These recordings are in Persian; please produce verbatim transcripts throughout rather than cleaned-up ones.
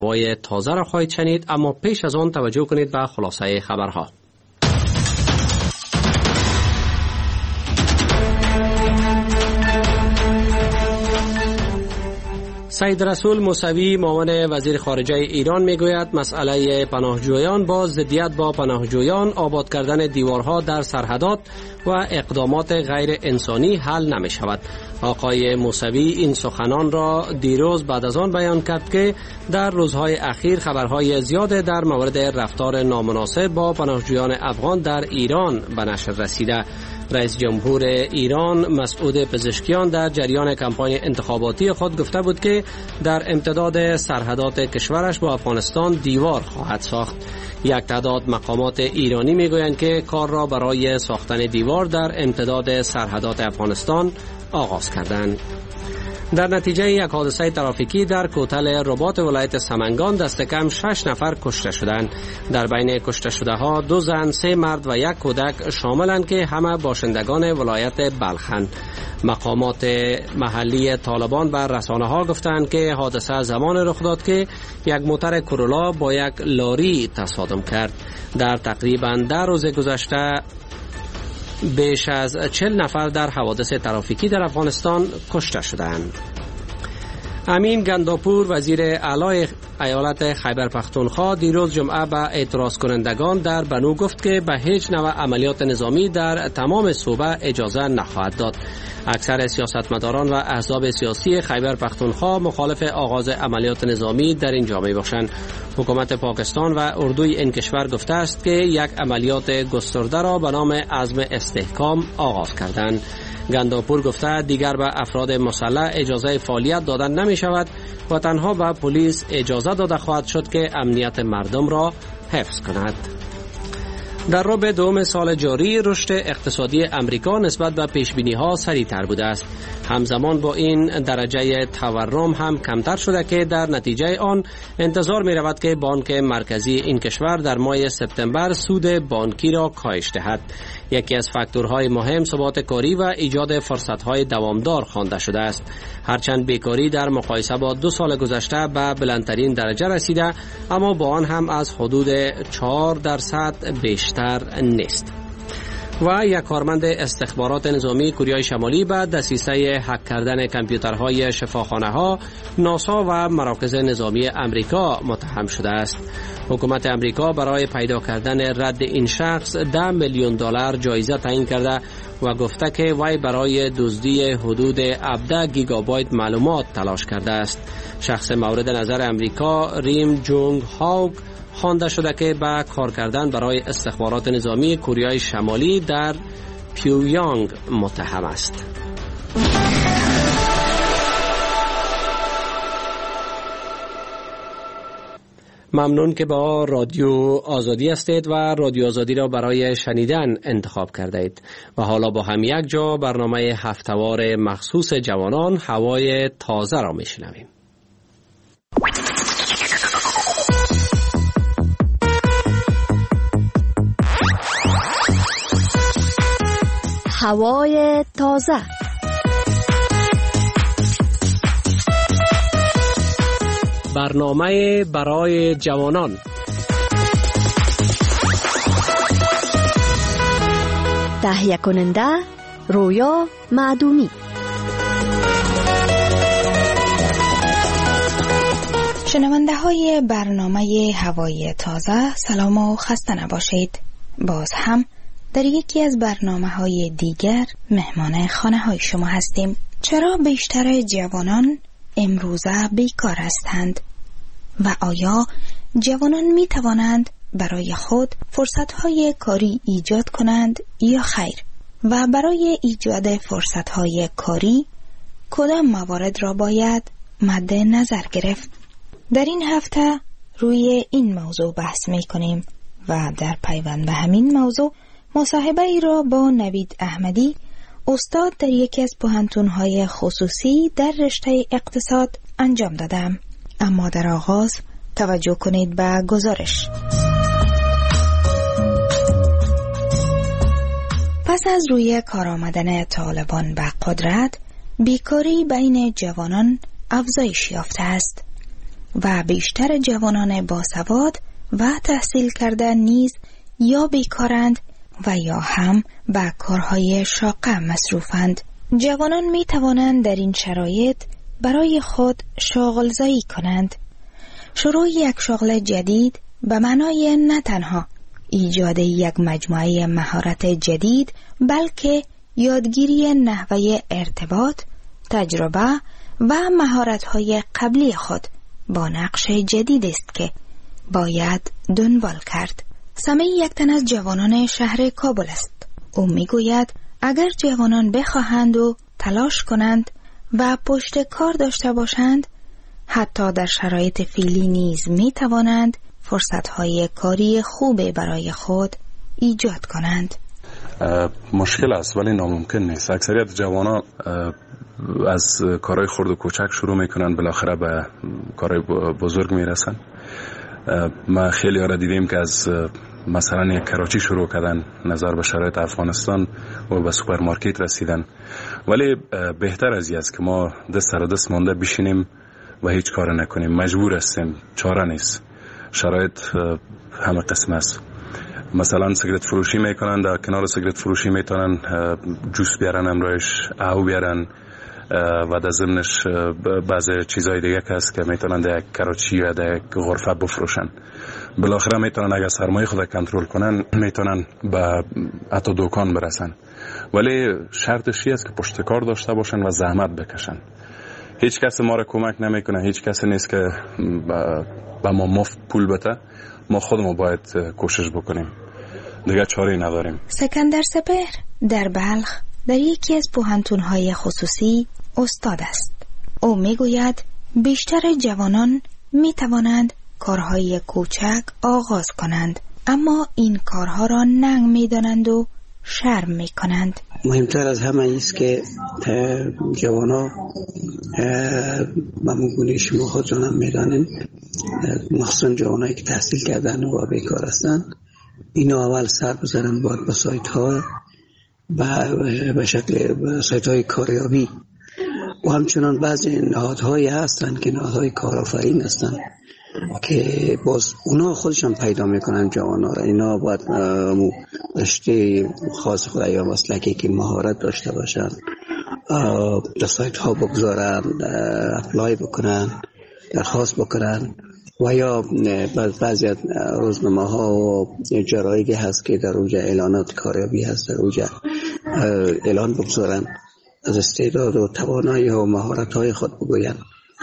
وای تازه را خواهید شنید، اما پیش از آن توجه کنید به خلاصه خبرها. سید رسول موسوی معاون وزیر خارجه ایران میگوید مسئله پناهجویان با ضدیت با پناهجویان، آباد کردن دیوارها در سرحدات و اقدامات غیر انسانی حل نمی شود. آقای موسوی این سخنان را دیروز بعد از آن بیان کرد که در روزهای اخیر خبرهای زیاد در مورد رفتار نامناسب با پناهجویان افغان در ایران به نشر رسیده. رئیس جمهور ایران مسعود پزشکیان در جریان کمپاین انتخاباتی خود گفته بود که در امتداد سرحدات کشورش با افغانستان دیوار خواهد ساخت. یک تعداد مقامات ایرانی میگویند که کار را برای ساختن دیوار در امتداد سرحدات افغانستان آغاز کردند. در نتیجه یک حادثه ترافیکی در کوتل رباط ولایت سمنگان دست کم شش نفر کشته شدند. در بین کشته شده ها دو زن، سه مرد و یک کودک شاملند که همه باشندگان ولایت بلخند. مقامات محلی طالبان بر رسانه ها گفتند که حادثه زمان رخ داد که یک موتر کرولا با یک لاری تصادم کرد. در تقریباً ده روز گذشته بیش از چهل نفر در حوادث ترافیکی در افغانستان کشته شدند. امین گنداپور وزیر اعلی ایالت خیبر پختونخوا دیروز جمعه به اعتراض کنندگان در بنو گفت که به هیچ نوع عملیات نظامی در تمام صوبه اجازه نخواهد داد. اکثر سیاستمداران و احزاب سیاسی خیبر پختونخوا مخالف آغاز عملیات نظامی در این جامعه باشند. حکومت پاکستان و اردوی این کشور گفته است که یک عملیات گسترده را به نام عزم استحکام آغاز کردند. گنداپور گفته دیگر به افراد مسلح اجازه فعالیت دادن نمی شود و تنها به پلیس اجازه داده خواهد شد که امنیت مردم را حفظ کند. در ربع دوم سال جاری رشد اقتصادی امریکا نسبت به پیشبینی‌ها سریع‌تر بوده است. همزمان با این درجه تورم هم کمتر شده که در نتیجه آن انتظار می رود که بانک مرکزی این کشور در ماه سپتامبر سود بانکی را کاهش دهد. یکی از فاکتورهای مهم ثبات کاری و ایجاد فرصت‌های دوامدار خوانده شده است. هرچند بیکاری در مقایسه با دو سال گذشته به بلندترین درجه رسیده، اما با آن هم از حدود چهار درصد بیشتر نیست. و یک کارمند استخبارات نظامی کره شمالی به دسیسه هک کردن کامپیوترهای شفاخانه‌ها، ناسا و مراکز نظامی امریکا متهم شده است. حکومت امریکا برای پیدا کردن رد این شخص ده میلیون دلار جایزه تعیین کرده و گفته که وی برای دزدی حدود هفده گیگابایت معلومات تلاش کرده است. شخص مورد نظر امریکا ریم جونگ هاوک خوانده شده که به کار کردن برای استخبارات نظامی کره شمالی در پیونگیانگ متهم است. ممنون که با رادیو آزادی هستید و رادیو آزادی را برای شنیدن انتخاب کرده اید. و حالا با هم یک جا برنامه هفته‌وار مخصوص جوانان هوای تازه را میشنویم. هوای تازه. برنامه برای جوانان. تهیه کننده رویا معدومی. شنونده های برنامه هوای تازه، سلام و خسته نباشید. باز هم در یکی از برنامه های دیگر مهمان خانه های شما هستیم. چرا بیشتر جوانان امروزه بیکار هستند و آیا جوانان می توانند برای خود فرصت های کاری ایجاد کنند یا خیر؟ و برای ایجاد فرصت های کاری کدام موارد را باید مد نظر گرفت؟ در این هفته روی این موضوع بحث می کنیم و در پیوند به همین موضوع مصاحبه ای را با نوید احمدی، استاد در یکی از پوهنتون‌های خصوصی در رشته اقتصاد انجام دادم. اما در آغاز توجه کنید به گزارش. پس از روی کار آمدن طالبان به قدرت، بیکاری بین جوانان افزایش یافته است. و بیشتر جوانان باسواد و تحصیل کرده نیز یا بیکارند و یا هم به کارهای شاقه مصروفند. جوانان می توانند در این شرایط برای خود شغل‌زایی کنند. شروع یک شغل جدید به معنای نه تنها ایجاد یک مجموعه مهارت جدید، بلکه یادگیری نحوه ارتباط، تجربه و مهارت‌های قبلی خود با نقش جدید است که باید دنبال کرد. سمی یک تن از جوانان شهر کابل است. او میگوید اگر جوانان بخواهند و تلاش کنند و پشت کار داشته باشند، حتی در شرایط فعلی نیز می توانند فرصت‌های کاری خوب برای خود ایجاد کنند. مشکل است ولی ناممکن نیست. اکثریت جوانان از کارهای خرد و کوچک شروع میکنن، بالاخره به کارهای بزرگ میرسن. ما خیلی ها را دیدیم که از مثلا یک کراچی شروع کردن، نظر به شرایط افغانستان و به سوپرمارکت رسیدن. ولی بهتر از این است که ما دست سر دست مانده بشینیم و هیچ کار نکنیم. مجبور هستیم، چاره نیست. شرایط همه قسم است. مثلا سیگرت فروشی میکنن، در کنار سیگرت فروشی میتونن جوس بیارن، امروز او بیارن و در ضمنش بعضی چیزهای دیگه که هست که میتونن در یک کراچی یا در یک غرفه بفروشن. بالاخره میتونن اگر سرمایه خود کنترل کنن میتونن به حتی دکان برسن. ولی شرطش این است که پشت کار داشته باشن و زحمت بکشن. هیچ کس ما را کمک نمیکنه، هیچ کسی نیست که به ما مفت پول بده. ما خودمون باید کوشش بکنیم، دیگه چاره نداریم. سکندر سپهر در بلخ در یکی از پوهنتون‌های خصوصی استاد است. او میگوید بیشتر جوانان میتوانند کارهای کوچک آغاز کنند، اما این کارها را ننگ میدانند و شرم میکنند. مهمتر از همه ایست که جوانا ممگونه شما خودتان میدانند، مخصوصا جوانایی که تحصیل کردن و بیکار هستند، اینا اول سر بزنن باید به سایت ها به شکل سایت های کاریابی و همچنان بعضی نهادهایی هستند که نهادهای کارآفرین هستند که باز اونا خودشان پیدا میکنن جوانا را. اینا باید رشته خاص خود یا مسلکی که مهارت داشته باشن در سایت ها بگذارن، اپلای بکنن، درخواست بکنن و یا بعضی از روزنامه ها و جرایدی هست که در اوجه اعلانات کاریابی هست، در اوجه اعلان بگذارن، از استعداد و توانایی و مهارت های خود بگوین.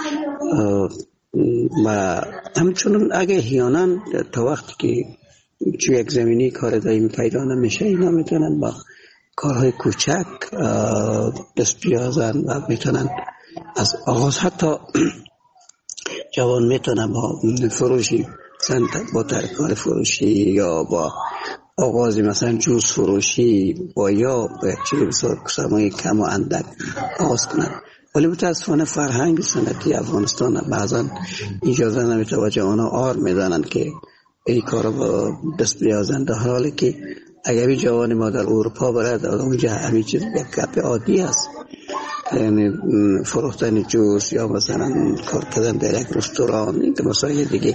و همچنان اگه احیانا تا وقتی که چون یک زمینی کار دائمی پیدا نمیشه، اینا میتونن با کارهای کوچک دست بیازن و میتونن از آغاز، حتی جوان میتونن با فروشی مثلا با ترکار فروشی یا با آغازی مثلا جوس فروشی با یا با یک چیزی بسیار سرمایه کم و اندک آغاز کنن. ولی متاسفانه فرهنگ سنتی افغانستان بعضا اجازه نمیده و جوانا آر میدانند که این کار با دست بیازند، در حالی که اگر جوان ما در اروپا برد اونجا همین چیز یک گپ عادی است، یعنی فروختن جوس یا مثلا کار کردن در یک رستوران، این مسائل دیگه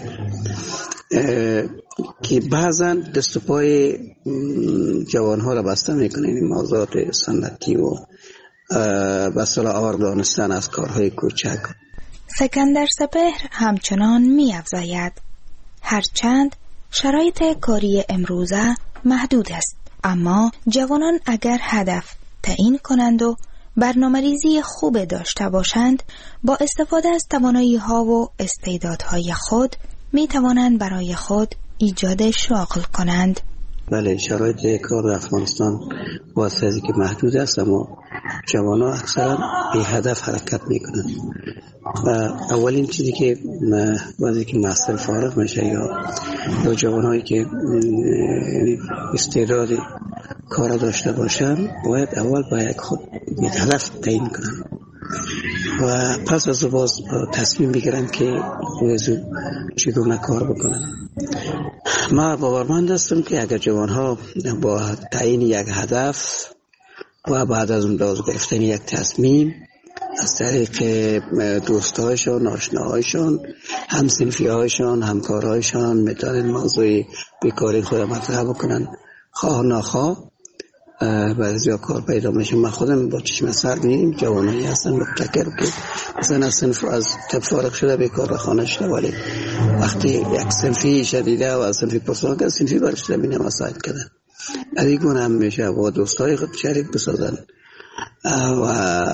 که بعضا دست و پای جوان ها را بسته میکنه. این موضوعات سنتی و بسیار آور دانستن از کارهای کوچک. سکندر سپهر همچنان می افزاید هرچند شرایط کاری امروزه محدود است، اما جوانان اگر هدف تعیین کنند و برنامه‌ریزی خوب داشته باشند، با استفاده از توانایی ها و استعدادهای خود می توانند برای خود ایجاد شغل کنند. بله، شرایط کار در افغانستان واسه از که محدود است، اما جوانا اکثرا به هدف حرکت میکنند و اولین چیزی که وقتی که محصل فارغ میشه یا یا جوانایی که استعداد کار داشته باشن باید اول باید خود هدف تعیین کنن و پس از باز تصمیم بگیرن که وزو چگونه کار بکنن. ما باورمند هستم که اگر جوانها با تعیین یک هدف و بعد از اون باز گرفتن یک تصمیم از طریق دوستهایشان، آشناهایشان، همسنفیهایشان، همکارهایشان میتونن موضوع بیکاری خود مطرح بکنن. خواه نخواه بعضیا کار پیدا میشه. من خودم با چشم سر می‌بینم جوانایی هستن مبتکر که مثلا از صنف از طب فارغ شده بیکار به خانه شده، ولی وقتی یک صنفی شدیده و از صنفی پرسنل که صنفی برش نمینه مساعد کردن ادیگ گونه هم میشه با دوستای خود شریک بسازن و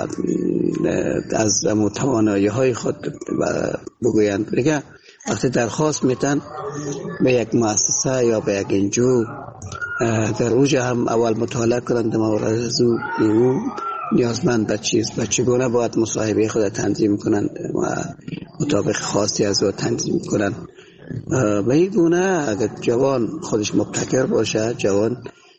از توانایی های خود بگویند. دیگه وقتی درخواست میتن به یک مؤسسه یا به یک انجو در اوجه هم اول مطالعه کنند مورد از او نیازمند به چیز و چگونه باید مصاحبه خود تنظیم کنند و مطابق خاصی از او تنظیم کنند. به این گونه اگر جوان خودش مبتکر باشه، جوان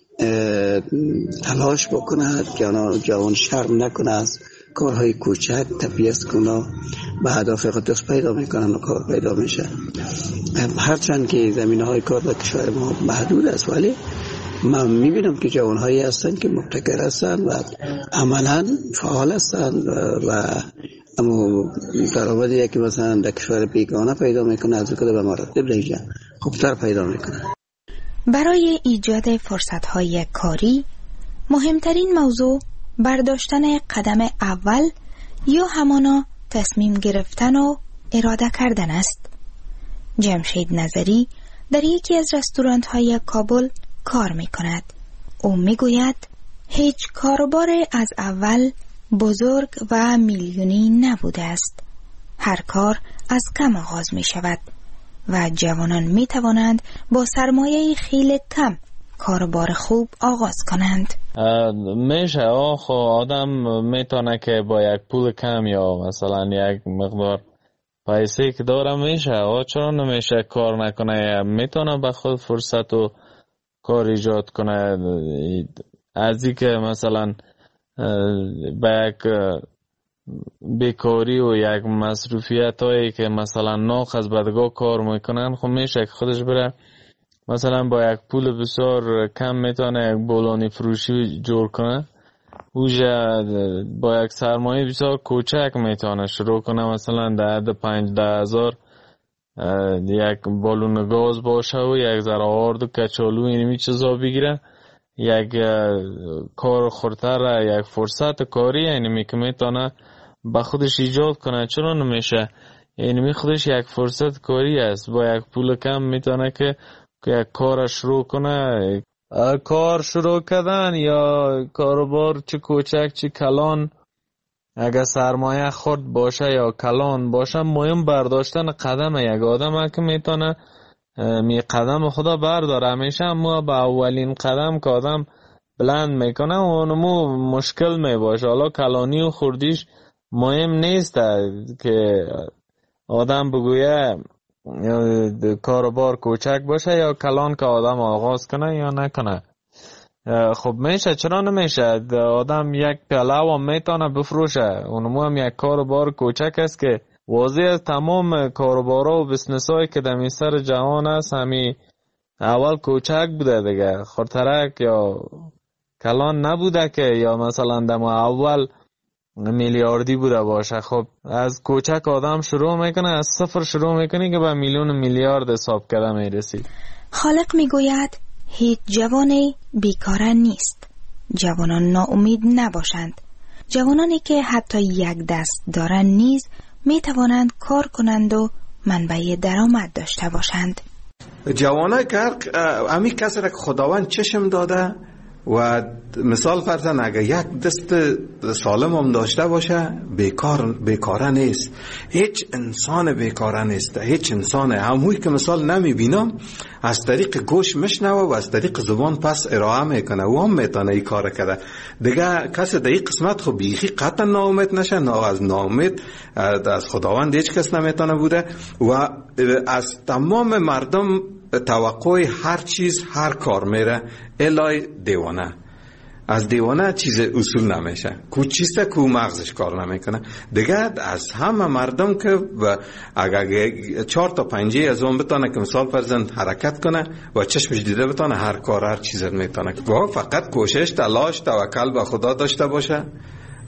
تلاش بکنه، جوان شرم نکنه، از کارهای کوچک تبعیض کنه، به هدف خود دست پیدا میکنن و کار پیدا میشه. هرچند که زمینه های کار در کشور ما محدود است، ولی من میبینم که جوان هایی هستن که مبتکر هستن و عملا فعال هستن و اما درآمدی که مثلا در کشور بیگانه پیدا میکنه از کده به مراتب دیگه خوبتر پیدا میکنه. برای ایجاد فرصت های کاری مهمترین موضوع برداشتن قدم اول یا همانا تصمیم گرفتن و اراده کردن است. جمشید نظری در یکی از رستوران های کابل کار می کند. او می گوید هیچ کاروبار از اول بزرگ و میلیونی نبوده است. هر کار از کم آغاز می شود و جوانان می توانند با سرمایه خیلی کم کاروبار خوب آغاز کنند. میشه آخو آدم میتونه که با یک پول کم یا مثلا یک مقدار پیسه که داره میشه آه چرا نمیشه کار نکنه، میتونه به خود فرصت و کار ایجاد کنه. از این که مثلا به یک بیکاری و یک مصروفیت هایی که مثلا ناخ از بدگاه کار میکنن خب میشه که خودش بره مثلا با یک پول بسیار کم میتونه یک بولانی فروشی جور کنه. اوجه با یک سرمایه بسیار کوچک میتونه شروع کنه، مثلا ده ده پنج ده هزار یک بالون گاز باشه و یک ذره آرد و کچالو اینمی چیزا بگیره، یک کار خورتر، یک فرصت کاری اینمی که میتونه با خودش ایجاد کنه. چرا نمیشه؟ اینمی خودش یک فرصت کاری است، با یک پول کم میتونه که یک کار شروع کنه. کار شروع کردن یا کاروبار چه کوچک چه کلان، اگر سرمایه خرد باشه یا کلان باشه، مهم برداشتن قدم یک آدم که میتونه می قدم خدا برداره. همیشه ما با اولین قدم که آدم بلند میکنه اونمو مشکل میباشه. حالا کلانی و خردیش مهم نیست که آدم بگویه کاروبار کوچک باشه یا کلان که آدم آغاز کنه یا نکنه. خب میشه، چرا نمیشه؟ آدم یک پیاله و میتونه بفروشه، اونمو هم یک کاروبار کوچک است که واضح از تمام کاروبارا و بسنس هایی که در سر جهان است همی اول کوچک بوده دیگه، خورترک یا کلان نبوده که یا مثلا در اول میلیاردی بوده باشه. خب از کوچک آدم شروع میکنه، از صفر شروع میکنه که به میلیون میلیارد حساب کرده میرسید. خالق میگوید هیچ جوانی بیکاره نیست. جوانان ناامید نباشند. جوانانی که حتی یک دست دارند نیز میتوانند کار کنند و منبع درآمد داشته باشند. جوانای که امی کسی را خداوند چشم داده و مثال فرضاً اگر یک دست سالم هم داشته باشه بیکار بیکاره نیست. هیچ انسان بیکاره نیست. هیچ انسان هموی که مثال نمیبینم از طریق گوش میشنوه و از طریق زبان پس ارائه میکنه و هم میتونه این کار کرده دیگه. کسی در این قسمت خب بیخی قطعا ناامید نشه، نه از ناامید از خداوند هیچ کس نمیتونه بوده و از تمام مردم توقع هر چیز هر کار میره الای دیوانه. از دیوانه چیز اصول نمیشه، کو چیسته کو مغزش کار نمیکنه دیگه. از همه مردم که اگر چهار تا پنجه از اون بتونه که مثال فرزند حرکت کنه و چشمش دیده بتونه هر کار هر چیز میتونه، فقط کوشش تلاش توکل به خدا داشته باشه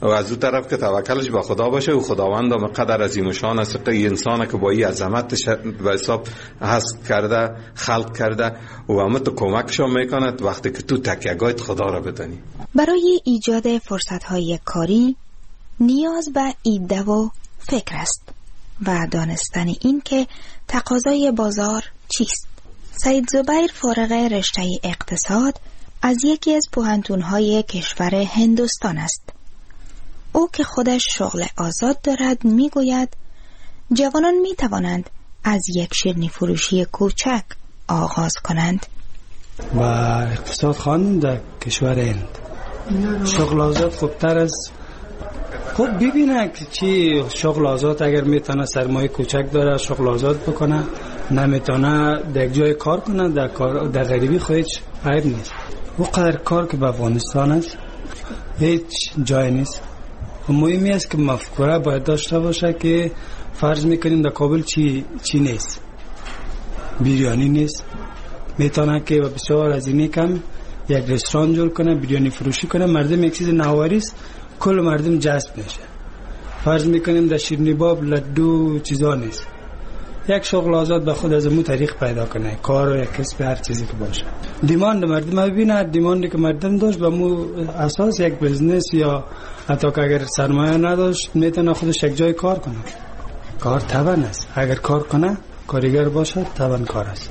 و از اون طرف که توکلش به خدا باشه و خداوند هم قدر عظیم شان است که انسان که با این عظمتش به حساب هست کرده خلق کرده و همه تو کمکشون میکند وقتی که تو تکیه‌گاهت خدا را بدانی. برای ایجاد فرصت‌های کاری نیاز به ایده و فکر است و دانستن این که تقاضای بازار چیست. سید زبیر فارغ رشته اقتصاد از یکی از پوهنتون‌های کشور هندوستان است. او که خودش شغل آزاد دارد میگوید جوانان می توانند از یک شیرینی فروشی کوچک آغاز کنند. و اقتصاد خواندم در کشور هند. شغل آزاد خوبتر از خب ببینه که چی شغل آزاد اگر میتونه سرمایه کوچک داره شغل آزاد بکنه، نمیتونه در جای کار کنه، در کار در غریبی خودش عیب نیست. او قدر کار که به افغانستان است هیچ جای نیست. مهمی است که مفکوره باید داشته باشه که فرض میکنیم در کابل چی چی نیست، بیریانی نیست، میتونه که بسیار از اینی کم یک رستوران جور کنه، بیریانی فروشی کنه، مردم یک چیز نواری است کل مردم جذب میشه. فرض میکنیم در شیرینی باب لدو چیزا نیست، یک شغل آزاد به خود از مو طریق پیدا کنه، کار و یک کسب هر چیزی که باشه. دیماند مردم ببینه، دیماندی که مردم داشت به مو اساس یک بزنس یا حتی که اگر سرمایه نداشت میتونه خودش یک جای کار کنه. کار توان است، اگر کار کنه کارگر باشه توان کار است.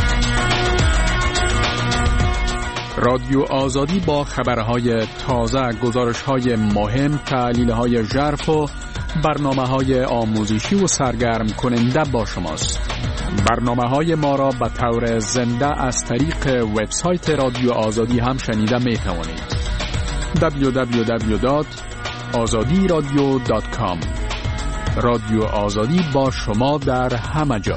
رادیو آزادی با خبرهای تازه، گزارش‌های مهم، تحلیل‌های ژرف و برنامه‌های آموزشی و سرگرم کننده با شماست. برنامه‌های ما را به طور زنده از طریق وبسایت رادیو آزادی هم شنیده می‌توانید. دبلیو دبلیو دبلیو دات آزادی رادیو دات کام. رادیو آزادی با شما در همه جا.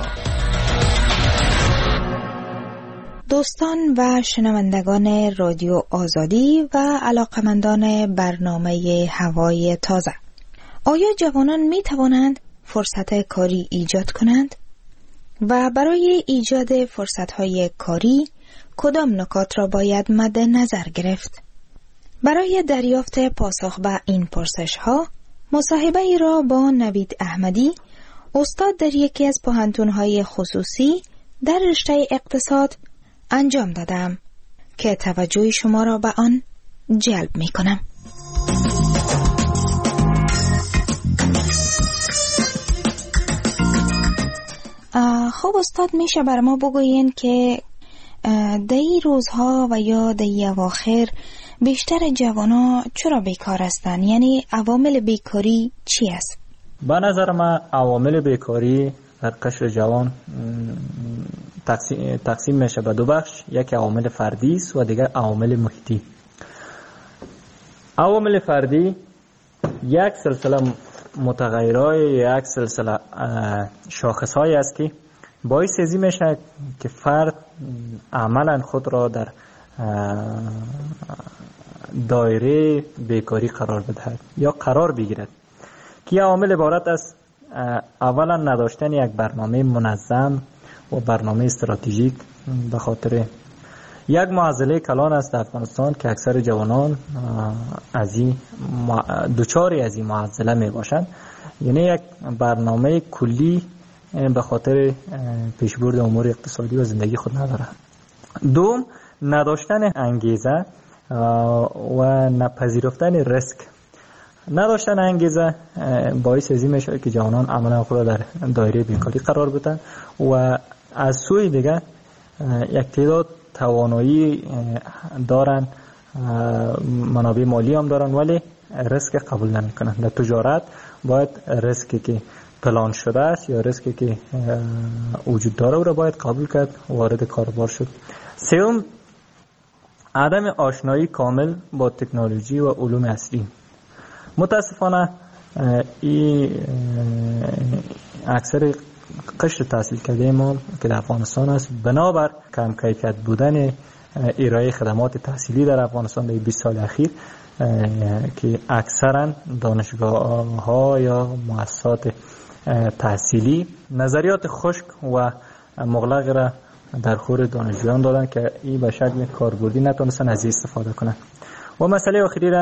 دوستان و شنوندگان رادیو آزادی و علاقمندان برنامه هوای تازه، آیا جوانان می توانند فرصت کاری ایجاد کنند؟ و برای ایجاد فرصت‌های کاری کدام نکات را باید مد نظر گرفت؟ برای دریافت پاسخ به این پرسش‌ها مصاحبه ای را با نوید احمدی، استاد در یکی از پوهنتون‌های خصوصی در رشته اقتصاد انجام دادم که توجه شما را به آن جلب می کنم. خب استاد، میشه بر ما بگوین که در این روزها و یا در این اواخر بیشتر جوانا چرا بیکار هستند؟ یعنی عوامل بیکاری چی است؟ به نظر من عوامل بیکاری در قشر جوان تقسیم, تقسیم میشه به دو بخش، یک عوامل فردی است و دیگر عوامل محیطی. عوامل فردی یک سلسله متغیرهای، یک سلسله شاخصهایی است که باعث ازی میشه که فرد عملا خود را در دایره بیکاری قرار بدهد یا قرار بگیرد، که عوامل عبارت است اولا نداشتن یک برنامه منظم و برنامه استراتژیک. به خاطر یک معضله کلان است در افغانستان که اکثر جوانان از این دوچاری از این معضله می باشند، یعنی یک برنامه کلی به خاطر پیشبرد امور اقتصادی و زندگی خود ندارند. دوم، نداشتن انگیزه و نپذیرفتن ریسک. نداشتن انگیزه باعث ازی میشه که جوانان عملا خود در دایره بیکاری قرار بدن و از سوی دیگه یک تعداد توانایی دارن، منابع مالی هم دارن ولی ریسک قبول نمی کنن. در تجارت باید ریسکی که پلان شده است یا ریسکی که وجود داره او را باید قبول کرد، وارد کاروبار شد. سوم، عدم آشنایی کامل با تکنولوژی و علوم اصلی. متاسفانه این اکثر قشر تحصیل کرده ما که در افغانستان است بنابر کم کیفیت بودن ارائه خدمات تحصیلی در افغانستان در بیست سال اخیر که اکثرا دانشگاه ها یا مؤسسات تحصیلی نظریات خشک و مغلق را در خور دانشجویان دادن که این به شکل کاربردی نتونستن از این استفاده کنند. و مسئله آخری را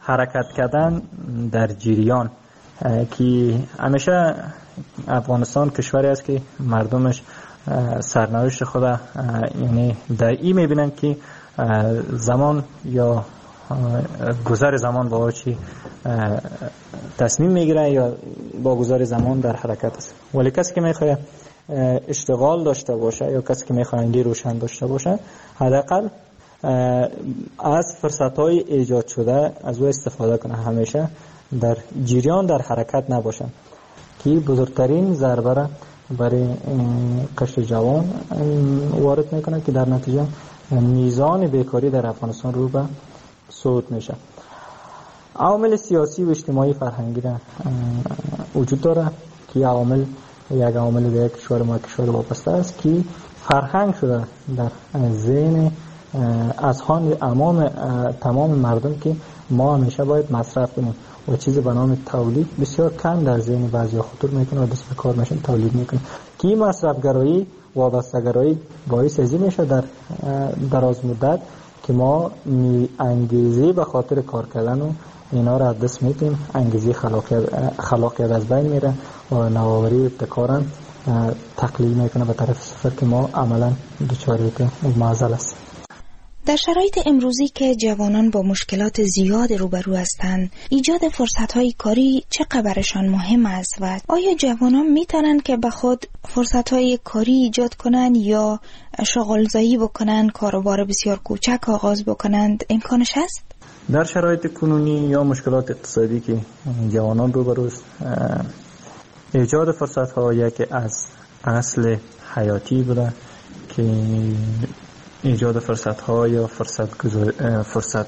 حرکت کردن در جریان که همیشه افغانستان کشوری است که مردمش سرنوشت خود یعنی در این میبینن که زمان یا گذر زمان با چی تصمیم میگیره یا با گذر زمان در حرکت است. ولی کسی که میخواد اشتغال داشته باشه یا کسی که میخواد ایده روشن داشته باشه حداقل از فرصت‌های ایجاد شده از او استفاده کنه، همیشه در جریان در حرکت نباشن که بزرگترین ضربه را برای قشر جوان وارد میکنه که در نتیجه میزان بیکاری در افغانستان رو به صعود میشه. عوامل سیاسی و اجتماعی فرهنگی را وجود داره که عوامل یک عامل به کشور ما کشور وابسته است که فرهنگ شده در ذهن اذهان امام تمام مردم که ما همیشه باید مصرف کنیم و چیزی به نام تولید بسیار کم در ذهن بعضی خطور میکنه و دست به کار میشن تولید میکنه که مصرف گرایی وابسته گرایی باعث ازی میشه در دراز مدت که ما انگیزه به خاطر کار کردن و اینا را از دست میدیم، انگیزه خلاقیت خلاقیت از بین میره و نوآوری و ابتکار تقلیل میکنه به طرف صفر که ما عملا دچار معضل است. در شرایط امروزی که جوانان با مشکلات زیاد روبرو هستند، ایجاد فرصت‌های کاری چقدر برشان مهم است و آیا جوانان میتونن که به خود فرصت‌های کاری ایجاد کنند یا شغل‌زایی بکنند، کاروبار بسیار کوچک آغاز بکنند؟ امکانش هست؟ در شرایط کنونی یا مشکلات اقتصادی که جوانان روبرو است، ایجاد فرصت‌ها یکی از اصل حیاتی بوده که ایجاد فرصت‌ها یا فرصت فرصت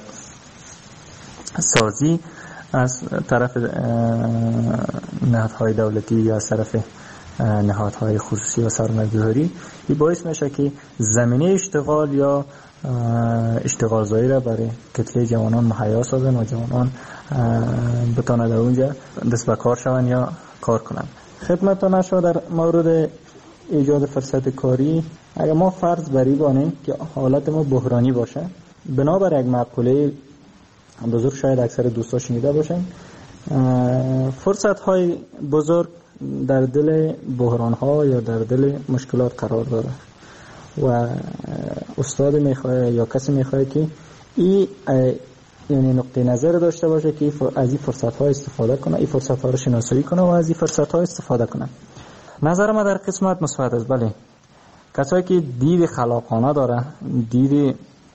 سازی از طرف نهادهای دولتی یا از طرف نهادهای خصوصی و سرمایه‌گذاری این باعث میشه که زمینه اشتغال یا اشتغال زایی را برای کتله جوانان مهیا سازن و جوانان بتوانند در اونجا دست به کار شوند یا کار کنند. خدمتتان شد در مورد ایجاد فرصت کاری، اگر ما فرض بری بانیم که حالت ما بحرانی باشه، بنابر یک مقوله بزرگ شاید اکثر دوستا شنیده باشن، فرصت های بزرگ در دل بحران ها یا در دل مشکلات قرار داره و استاد میخواه یا کسی میخواه که این یعنی نقطه نظر داشته باشه که از این فرصت ها استفاده کنه، این فرصت ها رو شناسایی کنه و از این فرصت ها استفاده کنه. نظر ما در قسمت مثبت است. بله، کسایی که دید خلاقانه داره، دید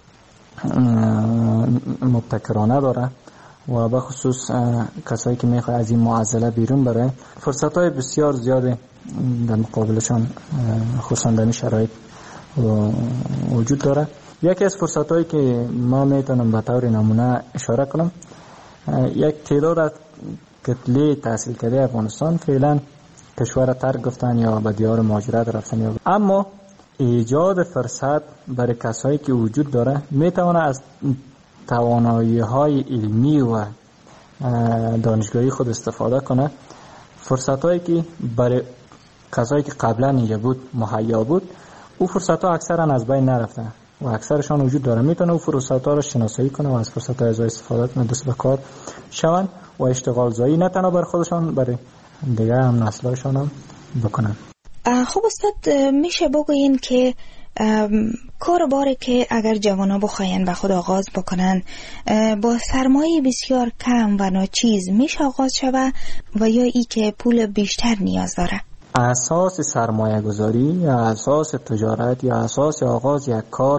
مبتکرانه داره و به خصوص کسایی که میخواد از این معضله بیرون بره، فرصت‌های بسیار زیاده در مقابلشان خصوصا در این شرایط وجود داره. یکی از فرصت‌هایی که ما میتونم به طور نمونه اشاره کنم، یک تعداد از کتله تحصیل کرده افغانستان فعلا کشور ترک گفتن یا به دیار مهاجرت رفتن یا اما ایجاد فرصت برای کسایی که وجود داره میتونه از توانایی‌های علمی و دانشگاهی خود استفاده کنه. فرصت‌هایی که برای کسایی که قبلا اینجا بود مهیا بود، او فرصت‌ها اکثرا از بین نرفته و اکثرشان وجود داره. میتونه او فرصت‌ها رو شناسایی کنه و از فرصت‌های از استفاده کنه، دست به کار شون و اشتغال زایی نه تنها بر خودشان، برای دیگه هم نسل‌هاشون هم بکنن. خب استاد، میشه بگوین که کار باره که اگر جوانا بخواین به خود آغاز بکنن با سرمایه بسیار کم و ناچیز میشه آغاز شوه و یا ای که پول بیشتر نیاز داره؟ اساس سرمایه گذاری یا اساس تجارت یا اساس آغاز یک کار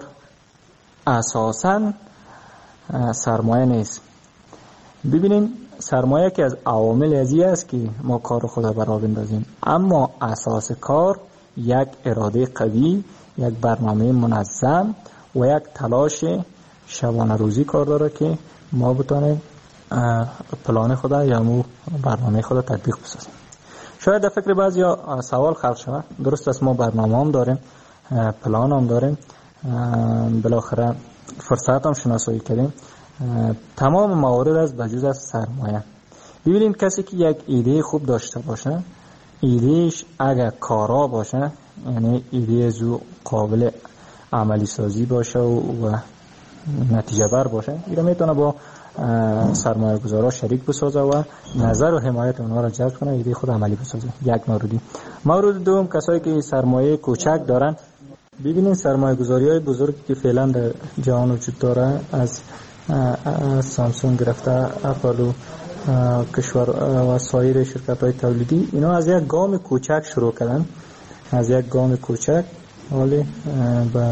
اساساً سرمایه نیست. ببینین سرمایه که از عوامل ازی است که ما کار خود را برآ بندازیم، اما اساس کار یک اراده قوی، یک برنامه منظم و یک تلاش شبانه روزی کار داره که ما بتونیم پلان خود یا مو برنامه خود تطبیق بسازیم. شاید در فکر بعضیا سوال خلق شود، درست است ما برنامه هم داریم، پلان هم داریم، بالاخره فرصت هم شناسایی کردیم، تمام موارد از بجز از سرمایه. ببینید کسی که یک ایده خوب داشته باشه، ایدهش اگر کارا باشه، یعنی ایده زو قابل عملی سازی باشه و, و نتیجه بر باشه، این میتونه با سرمایه گذارا شریک بسازه و نظر و حمایت اونها را جلب کنه ایده خود عملی بسازه. یک موردی. مورد دوم کسایی که سرمایه کوچک دارن، ببینید سرمایه گذاری های بزرگی که فعلا در جهان وجود داره، از سامسونگ گرفته اپل و کشور و سایر شرکت های تولیدی، اینا از یک گام کوچک شروع کردن، از یک گام کوچک ولی به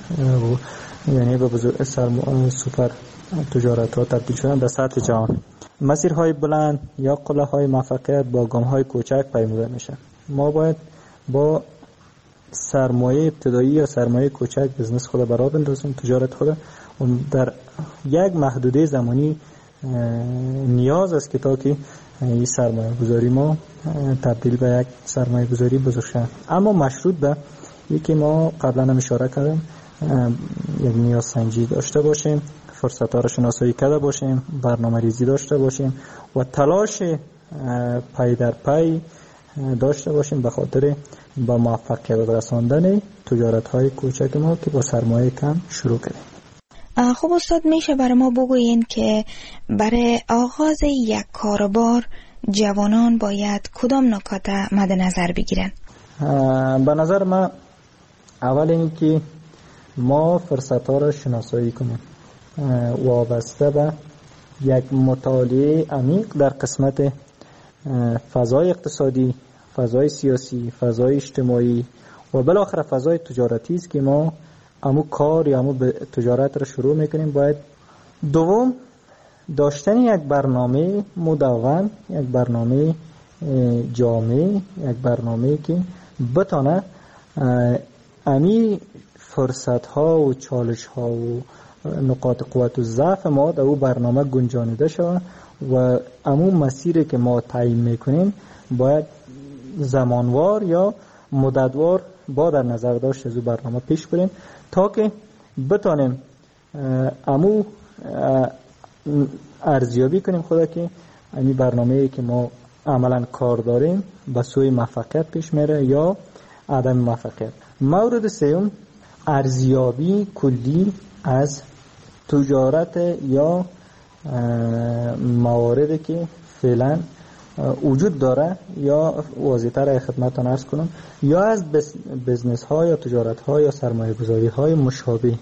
یعنی به بزرگ سوپر تجارت ها تبدیل شدن در سطح جهان. مسیرهای بلند یا قله های موفقیت با گام های کوچک پیموده میشه. ما باید با سرمایه ابتدایی یا سرمایه کوچک بزنس خود برا بندازیم، تجارت خود در یک محدوده زمانی نیاز است که تا که این سرمایه گذاری ما تبدیل به یک سرمایه گذاری بزرگ شد. اما مشروط به یکی ما قبلا هم اشاره کردم، یک نیاز سنجی داشته باشیم، فرصت ها را شناسایی کرده باشیم، برنامه ریزی داشته باشیم و تلاش پای در پای داشته باشیم به خاطر با موفقیت رساندن تجارت های کوچک ما که با سرمایه کم شروع کردیم. خب استاد، میشه برای ما بگویین که برای آغاز یک کاروبار جوانان باید کدام نکات مد نظر بگیرن؟ به نظر من اول این که ما فرصت ها را شناسایی کنیم وابسته به یک مطالعه عمیق در قسمت فضای اقتصادی، فضای سیاسی، فضای اجتماعی و بالاخره فضای تجارتی است که ما امو کار یا امو تجارت را شروع میکنیم. باید دوم داشتن یک برنامه مدون، یک برنامه جامع، یک برنامه که بتانه امی فرصت ها و چالش ها و نقاط قوت و ضعف ما در او برنامه گنجانیده شود و امو مسیری که ما تعیین میکنیم باید زمانوار یا مدتوار با در نظر داشت از او برنامه پیش بریم تا که بتانیم امو ارزیابی کنیم خدا که امی برنامه‌ای که ما عملا کار داریم به سوی موفقیت پیش میره یا عدم موفقیت. مورد سوم ارزیابی کلی از تجارت یا مواردی که فعلا وجود داره یا واضح‌تر خدمتتون عرض کنم یا از بزنس ها یا تجارت ها یا سرمایه گذاری های مشابه.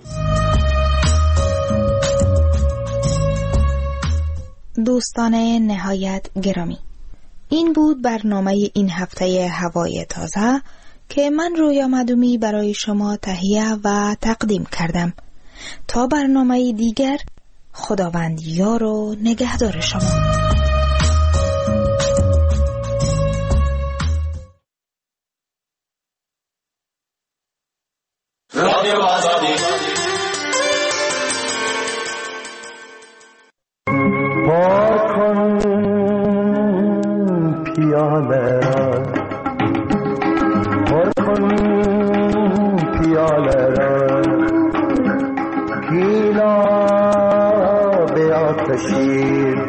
دوستان نهایت گرامی، این بود برنامه این هفته هوای تازه که من رویا مدومی برای شما تهیه و تقدیم کردم. تا برنامه دیگر، خداوند یار و نگهدار شما. رادیو آزادی. پار کن پیاله را، پر کن پیاله را، گیلا به آتشین،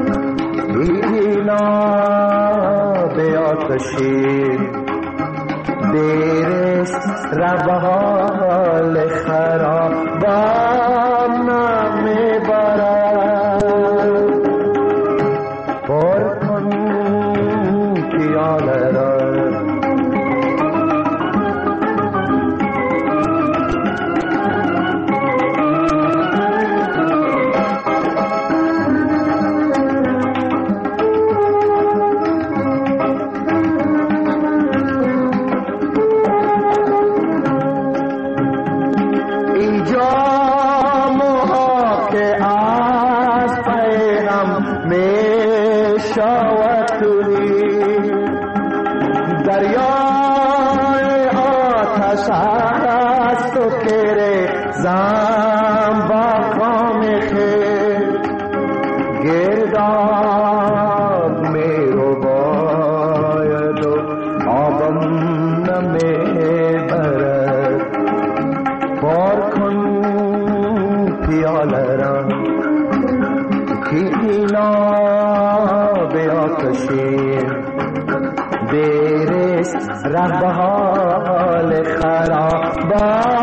گیلا به آتشین، دیرست ربحال خرابم نمیبرد. پر کن پیاله را، رب حال خراب